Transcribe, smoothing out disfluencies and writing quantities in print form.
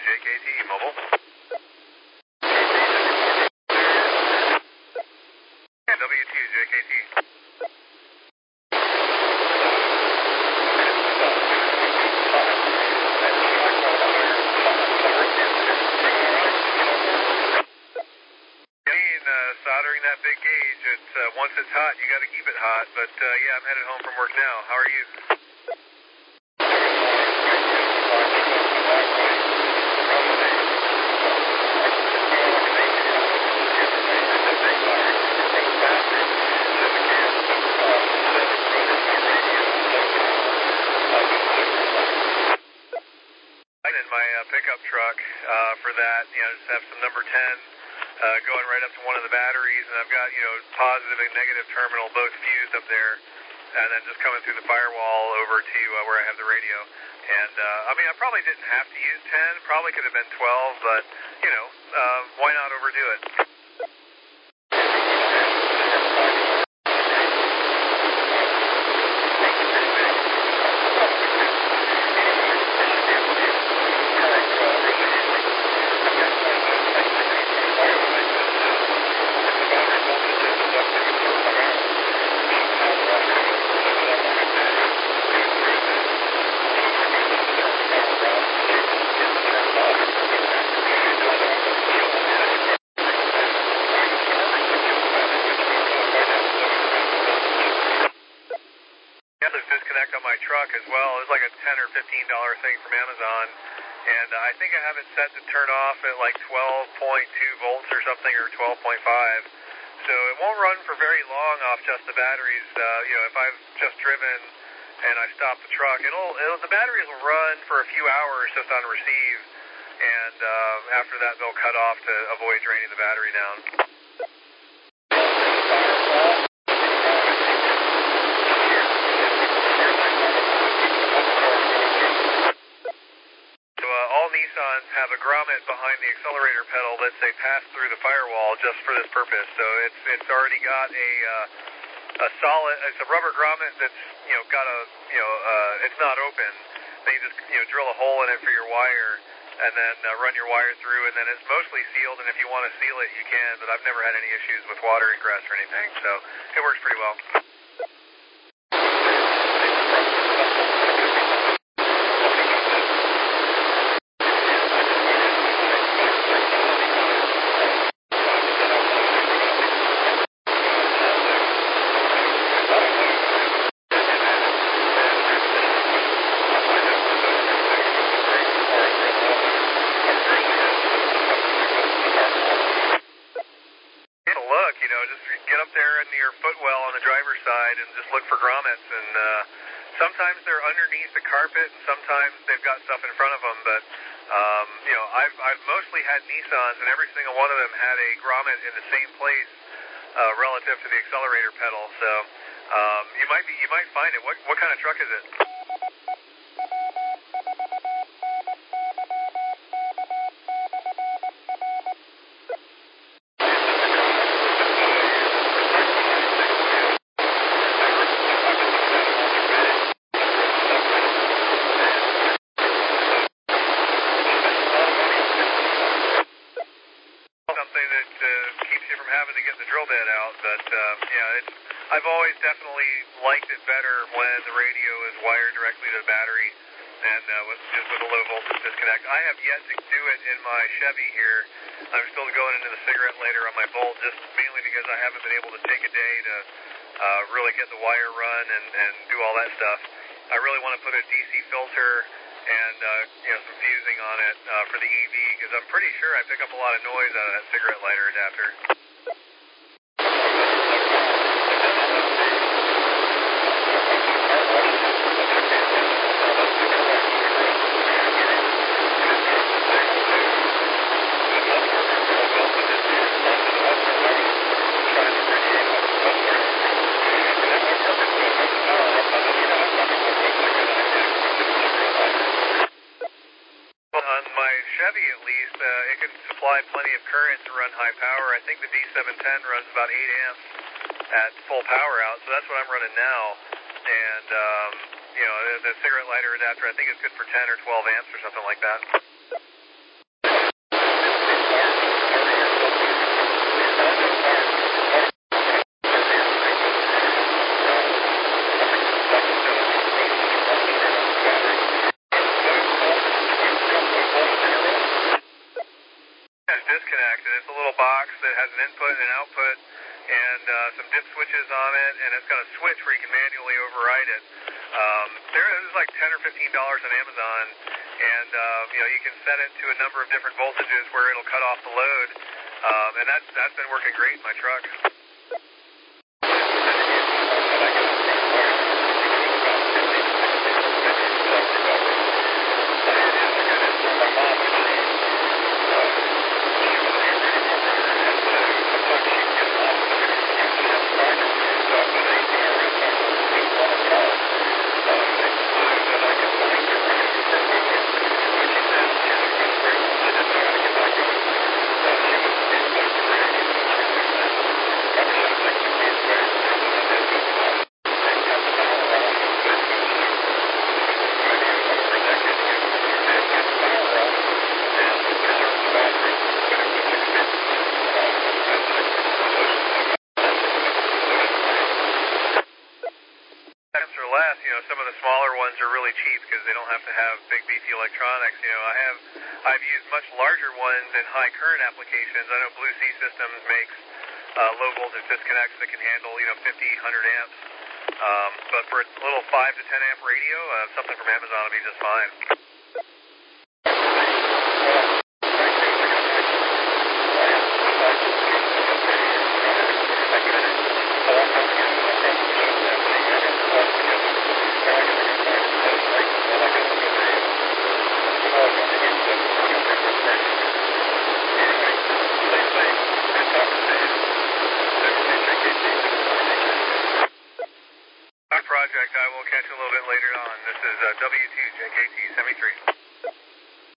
JKT, mobile. W2, JKT. Soldering that big gauge, once it's hot, you got to keep it hot, but yeah, I'm headed home from work now. How are you? In my pickup truck for that, just have some number 10 going right up to one of the batteries, and I've got, positive and negative terminal both fused up there, and then just coming through the firewall over to where I have the radio. And, I probably didn't have to use 10, probably could have been 12, but, why not overdo it? Disconnect on my truck as well. It's like a $10 or $15 thing from Amazon, and I think I have it set to turn off at like 12.2 volts or something, or 12.5. So it won't run for very long off just the batteries. If I've just driven and I stop the truck, the batteries will run for a few hours just on receive, and after that they'll cut off to avoid draining the battery down. Nissans have a grommet behind the accelerator pedal that's a pass-through the firewall just for this purpose. So it's already got a solid, it's a rubber grommet that's got it's not open. Then you just drill a hole in it for your wire, and then run your wire through, and then it's mostly sealed. And if you want to seal it, you can. But I've never had any issues with water ingress or anything, so it works pretty well. Just get up there into your footwell on the driver's side and just look for grommets. And sometimes they're underneath the carpet, and sometimes they've got stuff in front of them. But I've mostly had Nissans, and every single one of them had a grommet in the same place relative to the accelerator pedal. So you might find it. What kind of truck is it? Having to get the drill bit out, but I've always definitely liked it better when the radio is wired directly to the battery and with a low voltage disconnect. I have yet to do it in my Chevy here. I'm still going into the cigarette lighter on my Bolt, just mainly because I haven't been able to take a day to really get the wire run and do all that stuff. I really want to put a DC filter and some fusing on it for the EV, because I'm pretty sure I pick up a lot of noise out of that cigarette lighter adapter. Chevy, at least, it can supply plenty of current to run high power. I think the D710 runs about 8 amps at full power out, so that's what I'm running now. And, the cigarette lighter adapter, I think it's good for 10 or 12 amps or something like that. disconnect, and it's a little box that has an input and an output and some dip switches on it, and it's got a switch where you can manually override it. There's like $10 or $15 on Amazon, and you can set it to a number of different voltages where it'll cut off the load, and that's been working great in my truck. Some of the smaller ones are really cheap because they don't have to have big beefy electronics. I've used much larger ones in high current applications. I know Blue Sea Systems makes low voltage disconnects that can handle 50, 100 amps. But for a little 5 to 10 amp radio, something from Amazon will be just fine. Project, I will catch you a little bit later on. This is W2JKT 73.